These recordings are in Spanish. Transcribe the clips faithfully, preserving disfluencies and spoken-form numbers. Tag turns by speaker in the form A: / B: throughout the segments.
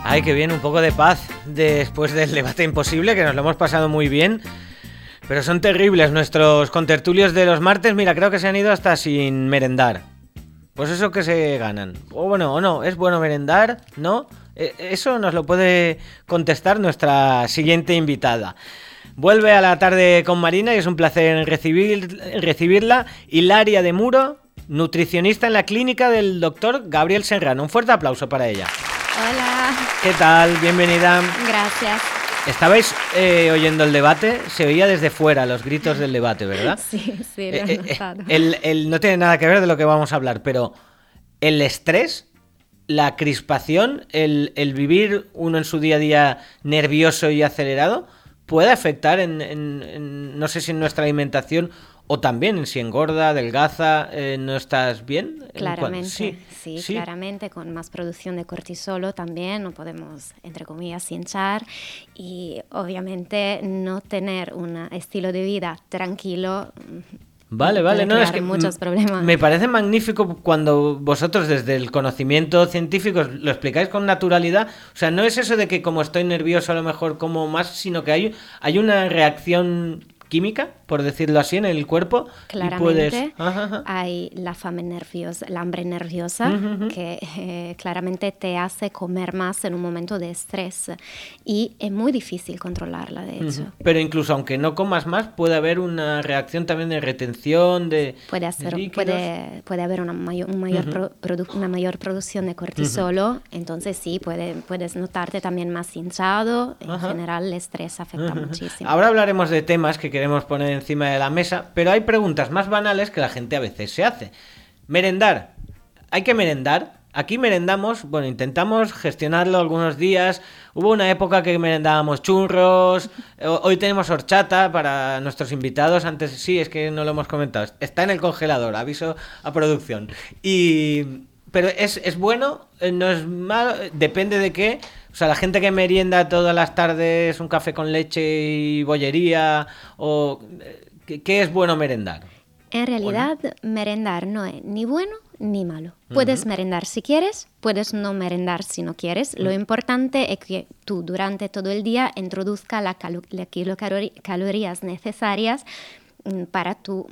A: Ay, qué bien, un poco de paz después del debate imposible, que nos lo hemos pasado muy bien. Pero son terribles nuestros contertulios de los martes. Mira, creo que se han ido hasta sin merendar. Pues eso que se ganan. O bueno, o no, ¿es bueno merendar? ¿No? Eso nos lo puede contestar nuestra siguiente invitada. Vuelve a la tarde con Marina y es un placer recibir, recibirla. Hilaria de Muro, nutricionista en la clínica del doctor Gabriel Serrano. Un fuerte aplauso para ella.
B: Hola.
A: ¿Qué tal? Bienvenida.
B: Gracias.
A: Estabais eh, oyendo el debate, se oía desde fuera los gritos del debate, ¿verdad?
B: Sí, sí, lo he
A: eh,
B: notado.
A: Eh, el, el, no tiene nada que ver de lo que vamos a hablar, pero el estrés, la crispación, el, el vivir uno en su día a día nervioso y acelerado, puede afectar en, en, en no sé si en nuestra alimentación o también en si engorda, adelgaza, eh, no estás bien.
B: Claramente,
A: sí,
B: sí,
A: sí,
B: claramente, con más producción de cortisol también no podemos, entre comillas, hinchar y obviamente no tener un estilo de vida tranquilo.
A: Vale, vale, no, es que
B: muchos problemas.
A: Me parece magnífico cuando vosotros desde el conocimiento científico lo explicáis con naturalidad. O sea, no es eso de que como estoy nervioso a lo mejor como más, sino que hay, hay una reacción química, por decirlo así, en el cuerpo.
B: Claramente,
A: y puedes... ajá, ajá.
B: Hay la fame nerviosa, la hambre nerviosa, uh-huh, uh-huh. que eh, claramente te hace comer más en un momento de estrés y es muy difícil controlarla, de hecho. Uh-huh.
A: Pero incluso aunque no comas más, puede haber una reacción también de retención, de
B: Puede, hacer,
A: de
B: puede, puede haber una mayor, un mayor uh-huh. pro, produ- una mayor producción de cortisol, uh-huh. entonces sí, puede, puedes notarte también más hinchado, en uh-huh. general el estrés afecta uh-huh. muchísimo.
A: Ahora hablaremos de temas que queremos poner encima de la mesa, pero hay preguntas más banales que la gente a veces se hace. Merendar. ¿Hay que merendar? Aquí merendamos, bueno, intentamos gestionarlo algunos días. Hubo una época que merendábamos churros. Hoy tenemos horchata para nuestros invitados. Antes sí, es que no lo hemos comentado. Está en el congelador, aviso a producción. Y... pero es, es bueno, no es malo, depende de qué. O sea, la gente que merienda todas las tardes un café con leche y bollería, o ¿qué es bueno merendar?
B: En realidad, bueno. merendar no es ni bueno ni malo. Puedes uh-huh. merendar si quieres, puedes no merendar si no quieres. Uh-huh. Lo importante es que tú durante todo el día introduzcas las cal- la kilocalorías necesarias para tu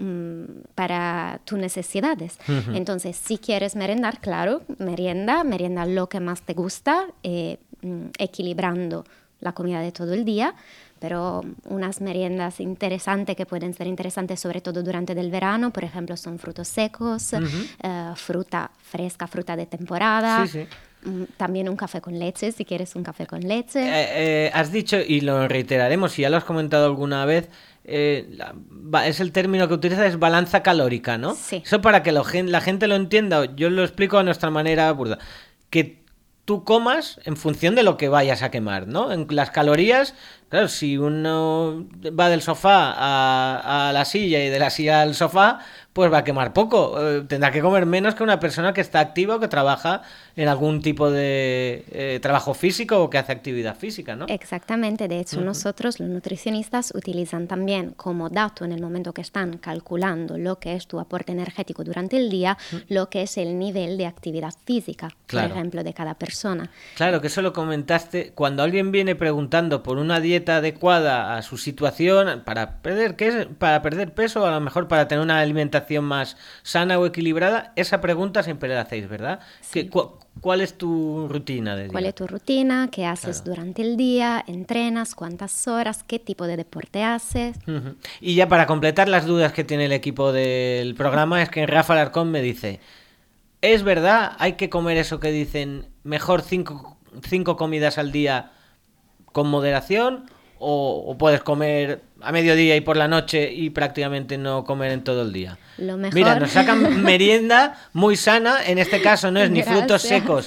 B: para tus necesidades. Uh-huh. Entonces, si quieres merendar, claro, merienda, merienda lo que más te gusta, eh, equilibrando la comida de todo el día, pero unas meriendas interesantes que pueden ser interesantes sobre todo durante el verano, por ejemplo, son frutos secos, uh-huh. uh, fruta fresca, fruta de temporada. Sí, sí. También un café con leche, si quieres un café con leche.
A: Eh, eh, has dicho, y lo reiteraremos, si ya lo has comentado alguna vez, eh, la, es el término que utilizas, es balanza calórica, ¿no?
B: Sí.
A: Eso para que lo, la gente lo entienda, yo lo explico a nuestra manera burda. Que tú comas en función de lo que vayas a quemar, ¿no? En las calorías, claro, si uno va del sofá a, a la silla y de la silla al sofá, pues va a quemar poco. Eh, tendrá que comer menos que una persona que está activa o que trabaja en algún tipo de eh, trabajo físico o que hace actividad física, ¿no?
B: Exactamente. De hecho, uh-huh. nosotros, los nutricionistas, utilizan también como dato en el momento que están calculando lo que es tu aporte energético durante el día, uh-huh. lo que es el nivel de actividad física, claro. por ejemplo, de cada persona.
A: Claro, que eso lo comentaste. Cuando alguien viene preguntando por una dieta adecuada a su situación, para perder, ¿qué es? Para perder peso o a lo mejor para tener una alimentación más sana o equilibrada, esa pregunta siempre la hacéis, ¿verdad?
B: Sí.
A: ¿Cu- ¿Cuál es tu rutina de día?
B: ¿Cuál es tu rutina? ¿Qué haces claro. durante el día? ¿Entrenas? ¿Cuántas horas? ¿Qué tipo de deporte haces?
A: Uh-huh. Y ya para completar las dudas que tiene el equipo del programa, es que Rafa Alarcón me dice, ¿es verdad? ¿Hay que comer eso que dicen mejor cinco, cinco comidas al día con moderación? O, ¿O puedes comer a mediodía y por la noche y prácticamente no comer en todo el día?
B: Lo mejor...
A: Mira, nos sacan merienda muy sana. En este caso no es ni
B: Gracias.
A: Frutos secos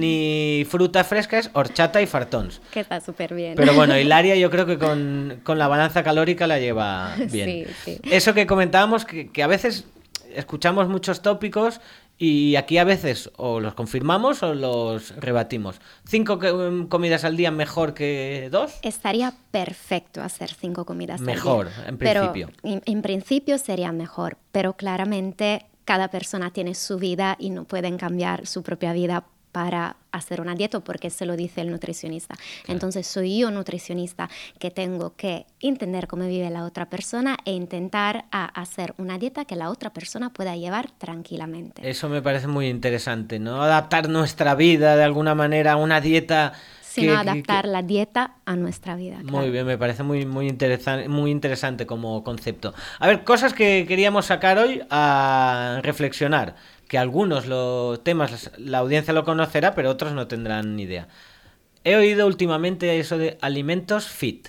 A: ni fruta fresca, es horchata y fartons.
B: Que está súper bien.
A: Pero bueno, Hilaria yo creo que con, con la balanza calórica la lleva bien.
B: Sí, sí.
A: Eso que comentábamos, que, que a veces escuchamos muchos tópicos y aquí a veces o los confirmamos o los rebatimos. ¿Cinco comidas al día mejor que dos?
B: Estaría perfecto hacer cinco comidas
A: mejor,
B: al día.
A: en principio.
B: Pero en, en principio sería mejor, pero claramente cada persona tiene su vida y no pueden cambiar su propia vida para hacer una dieta porque se lo dice el nutricionista. Claro. Entonces soy yo nutricionista que tengo que entender cómo vive la otra persona e intentar a hacer una dieta que la otra persona pueda llevar tranquilamente.
A: Eso me parece muy interesante, ¿no? Adaptar nuestra vida de alguna manera a una dieta...
B: Sino que, adaptar que, que... la dieta a nuestra vida.
A: Muy
B: claro.
A: bien, me parece muy, muy, interesante, muy interesante como concepto. A ver, cosas que queríamos sacar hoy a reflexionar, que algunos los temas la audiencia lo conocerá, pero otros no tendrán ni idea. He oído últimamente eso de alimentos fit.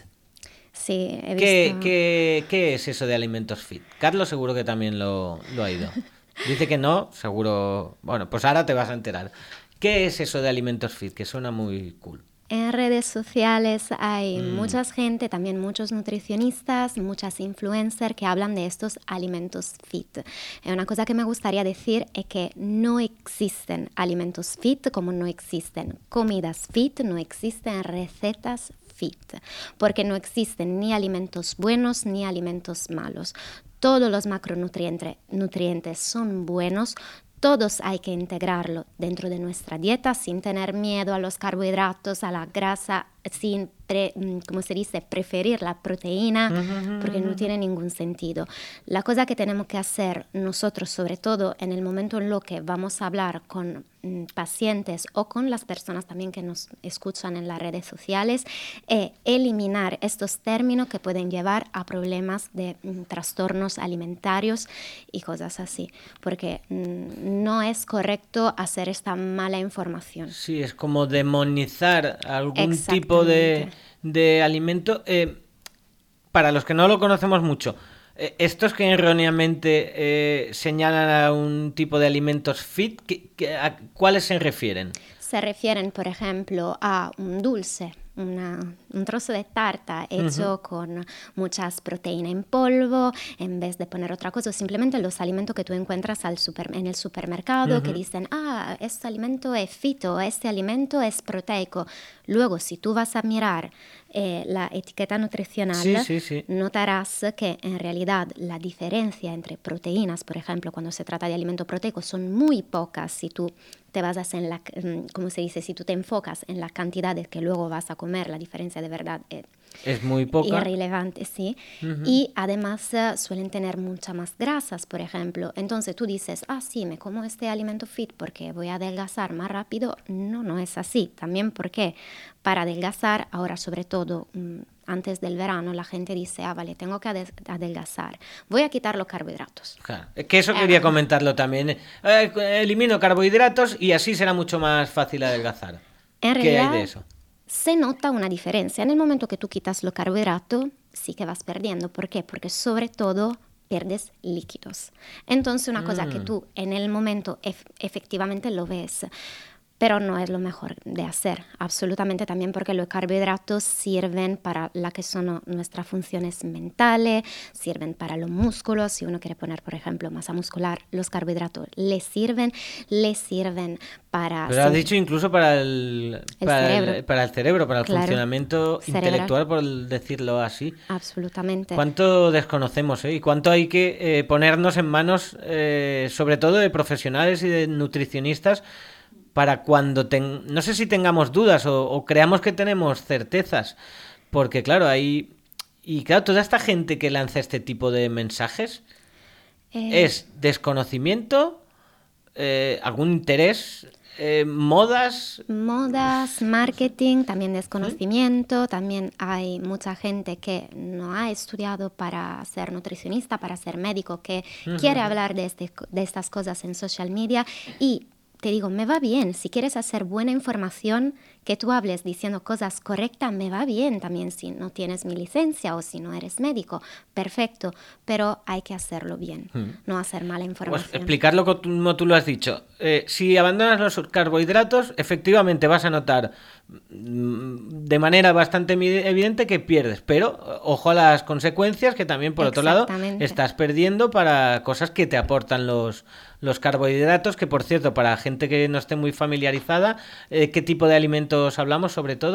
B: Sí, he visto...
A: ¿Qué, qué, qué es eso de alimentos fit? Carlos seguro que también lo, lo ha oído. Dice que no, seguro... Bueno, pues ahora te vas a enterar. ¿Qué es eso de alimentos fit? Que suena muy cool.
B: En redes sociales hay mm. mucha gente, también muchos nutricionistas, muchas influencers que hablan de estos alimentos fit. Y una cosa que me gustaría decir es que no existen alimentos fit como no existen comidas fit, no existen recetas fit, porque no existen ni alimentos buenos ni alimentos malos. Todos los macronutrientes nutrientes son buenos. Todos hay que integrarlo dentro de nuestra dieta sin tener miedo a los carbohidratos, a la grasa, sin, pre, como se dice, preferir la proteína, uh-huh, porque no tiene ningún sentido. La cosa que tenemos que hacer nosotros, sobre todo en el momento en lo que vamos a hablar con mm, pacientes o con las personas también que nos escuchan en las redes sociales, es eliminar estos términos que pueden llevar a problemas de mm, trastornos alimentarios y cosas así, porque mm, no es correcto hacer esta mala información.
A: Sí, es como demonizar algún tipo de, de alimento. Eh, para los que no lo conocemos mucho, eh, estos que erróneamente eh, señalan a un tipo de alimentos fit, ¿qué, qué, ¿a cuáles se refieren?
B: Se refieren, por ejemplo, a un dulce. Una, un trozo de tarta hecho uh-huh. con muchas proteínas en polvo, en vez de poner otra cosa, simplemente los alimentos que tú encuentras al super, en el supermercado uh-huh. que dicen, ah, este alimento es fito, este alimento es proteico. Luego, si tú vas a mirar eh, la etiqueta nutricional,
A: sí, sí, sí.
B: notarás que en realidad la diferencia entre proteínas, por ejemplo, cuando se trata de alimento proteico, son muy pocas si tú te basas en la, ¿cómo se dice? Si tú te enfocas en la cantidad de que luego vas a comer, la diferencia de verdad es,
A: es muy poca.
B: Irrelevante, sí. Uh-huh. Y además uh, suelen tener muchas más grasas, por ejemplo. Entonces tú dices, ah, sí, me como este alimento fit porque voy a adelgazar más rápido. No, no es así. También porque para adelgazar, ahora sobre todo um, antes del verano, la gente dice, ah, vale, tengo que ade- adelgazar. Voy a quitar los carbohidratos.
A: Claro. Que eso quería uh-huh. comentarlo también. Eh, elimino carbohidratos y así será mucho más fácil adelgazar.
B: En
A: ¿Qué
B: realidad,
A: hay de eso?
B: Se nota una diferencia. En el momento que tú quitas los carbohidratos, sí que vas perdiendo. ¿Por qué? Porque sobre todo pierdes líquidos. Entonces una mm. cosa que tú en el momento ef- efectivamente lo ves, pero no es lo mejor de hacer, absolutamente también porque los carbohidratos sirven para la que son nuestras funciones mentales, sirven para los músculos, si uno quiere poner, por ejemplo, masa muscular, los carbohidratos le sirven, le sirven para...
A: Pero has dicho incluso para el,
B: el
A: para,
B: cerebro.
A: El, para el cerebro, para el claro. funcionamiento
B: Cerebral.
A: intelectual, por decirlo así.
B: Absolutamente.
A: ¿Cuánto desconocemos, eh? Y cuánto hay que eh, ponernos en manos, eh, sobre todo de profesionales y de nutricionistas, para cuando, ten... no sé si tengamos dudas o, o creamos que tenemos certezas, porque claro, hay... Y claro, toda esta gente que lanza este tipo de mensajes eh... es desconocimiento, eh, algún interés, eh, modas...
B: Modas, marketing, también desconocimiento, ¿sí? También hay mucha gente que no ha estudiado para ser nutricionista, para ser médico, que uh-huh. quiere hablar de, este, de estas cosas en social media y... Te digo, me va bien. Si quieres hacer buena información, que tú hables diciendo cosas correctas, me va bien también si no tienes mi licencia o si no eres médico. Perfecto, pero hay que hacerlo bien, hmm. no hacer mala información.
A: Pues explicarlo como tú lo has dicho. Eh, si abandonas los carbohidratos, efectivamente vas a notar de manera bastante evidente que pierdes, pero ojo a las consecuencias que también por otro lado estás perdiendo para cosas que te aportan los, los carbohidratos, que por cierto, para gente que no esté muy familiarizada, eh, ¿qué tipo de alimentos hablamos sobre todo?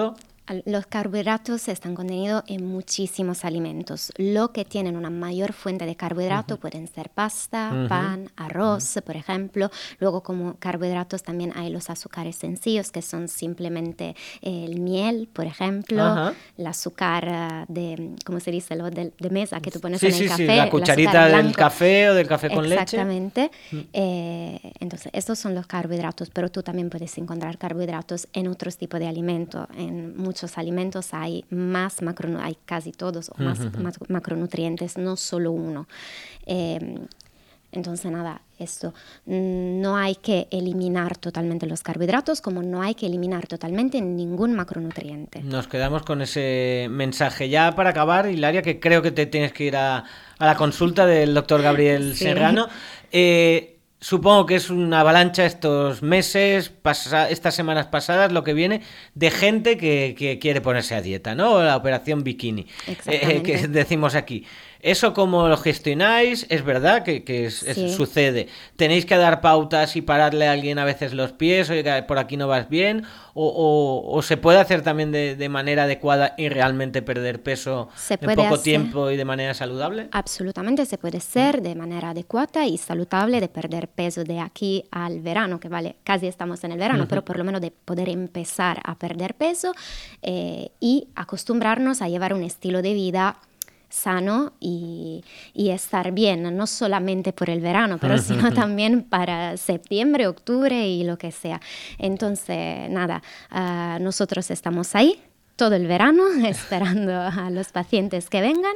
B: Los carbohidratos están contenidos en muchísimos alimentos. Lo que tienen una mayor fuente de carbohidrato uh-huh. pueden ser pasta, uh-huh. pan, arroz, uh-huh. por ejemplo. Luego, como carbohidratos, también hay los azúcares sencillos, que son simplemente el miel, por ejemplo, uh-huh. el azúcar de, ¿cómo se dice? Lo de, de mesa que tú pones
A: sí,
B: en
A: sí,
B: el café.
A: Sí, la cucharita del café o del café con leche.
B: Exactamente. Uh-huh. Eh, entonces, estos son los carbohidratos, pero tú también puedes encontrar carbohidratos en otros tipos de alimentos, en muchos alimentos hay más macro, hay casi todos o más uh-huh. macronutrientes, no solo uno. Eh, entonces nada, esto no hay que eliminar totalmente los carbohidratos, como no hay que eliminar totalmente ningún macronutriente.
A: Nos quedamos con ese mensaje. Ya para acabar, Hilaria, que creo que te tienes que ir a, a la consulta del doctor Gabriel sí. Serrano. Eh, Supongo que es una avalancha estos meses, pasa, estas semanas pasadas, lo que viene, de gente que, que quiere ponerse a dieta, ¿no? La operación bikini, eh, que decimos aquí. ¿Eso cómo lo gestionáis? ¿Es verdad que, que es, sí. es, sucede? ¿Tenéis que dar pautas y pararle a alguien a veces los pies? Oiga, por aquí no vas bien. ¿O, o, o se puede hacer también de, de manera adecuada y realmente perder peso en poco hacer. tiempo y de manera saludable?
B: Absolutamente, se puede hacer de manera adecuada y saludable, de perder peso de aquí al verano, que vale, casi estamos en el verano, uh-huh. pero por lo menos de poder empezar a perder peso eh, y acostumbrarnos a llevar un estilo de vida sano y, y estar bien, no solamente por el verano, pero sino también para septiembre, octubre y lo que sea. Entonces, nada, uh, nosotros estamos ahí todo el verano esperando a los pacientes que vengan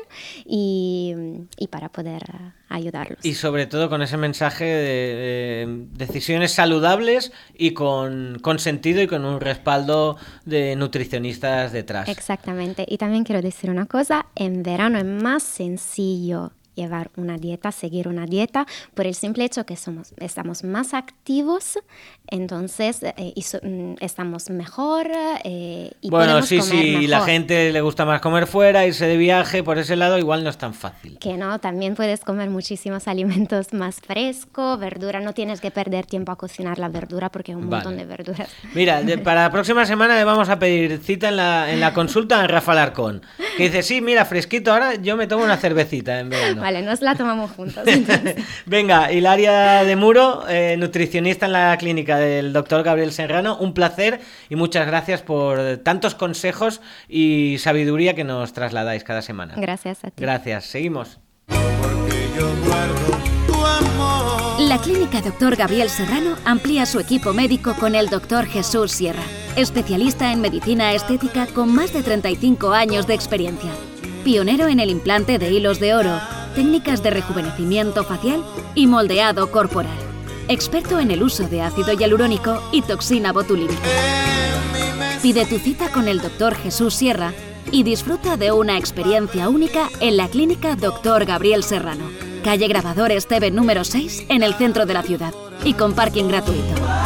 B: y, y para poder uh, ayudarlos.
A: Y sobre todo con ese mensaje de, de decisiones saludables y con, con sentido y con un respaldo de nutricionistas detrás.
B: Exactamente. Y también quiero decir una cosa, en verano es más sencillo llevar una dieta, seguir una dieta, por el simple hecho que somos, estamos más activos, entonces eh, y so, estamos mejor eh, y
A: bueno,
B: podemos
A: sí,
B: comer
A: sí,
B: mejor.
A: La gente le gusta más comer fuera, irse de viaje, por ese lado igual no es tan fácil.
B: Que no, también puedes comer muchísimos alimentos más frescos, verdura, no tienes que perder tiempo a cocinar la verdura porque hay un vale. montón de verduras.
A: Mira, de, para la próxima semana le vamos a pedir cita en la, en la consulta a Rafa Alarcón, que dice, sí, mira, fresquito, ahora yo me tomo una cervecita en verano.
B: Vale, nos la tomamos juntos.
A: Venga, Hilaria de Muro, eh, nutricionista en la clínica del doctor Gabriel Serrano, un placer y muchas gracias por tantos consejos y sabiduría que nos trasladáis cada semana.
B: Gracias a ti.
A: Gracias, seguimos.
C: La clínica doctor Gabriel Serrano amplía su equipo médico con el doctor Jesús Sierra, especialista en medicina estética con más de treinta y cinco años de experiencia. Pionero en el implante de hilos de oro, técnicas de rejuvenecimiento facial y moldeado corporal. Experto en el uso de ácido hialurónico y toxina botulínica. Pide tu cita con el doctor Jesús Sierra y disfruta de una experiencia única en la clínica doctor Gabriel Serrano, calle Grabador Esteve número seis, en el centro de la ciudad y con parking gratuito.